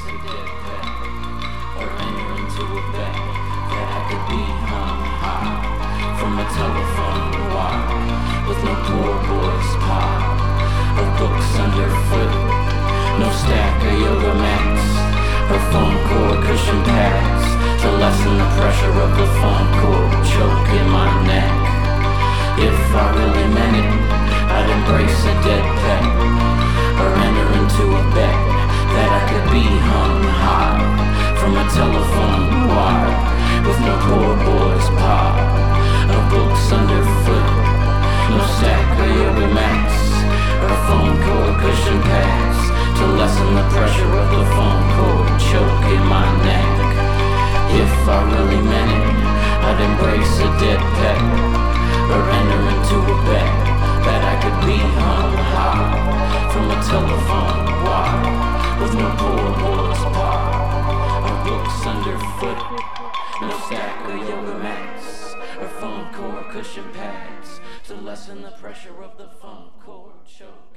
a dead pet, or enter into a bed that I could be hung high from a telephone wire with no poor boy's pile of books underfoot, no stack of yoga mats or foam core cushion pads to lessen the pressure of the foam core choke in my neck. If I really meant it, I'd embrace a dead pet or enter into a bed that I could be hung high from a telephone wire with no poor boy's pile of books underfoot, no stack of yoga mats or foam core cushion pads to lessen the pressure of the foam core choke in my neck. If I really meant it, I'd embrace a dead pet or enter into a bed that I could be hung high from a telephone wire with no poor boy's pile of books underfoot, no stack of yoga mats or foam core cushion pads to lessen the pressure of the foam core choke.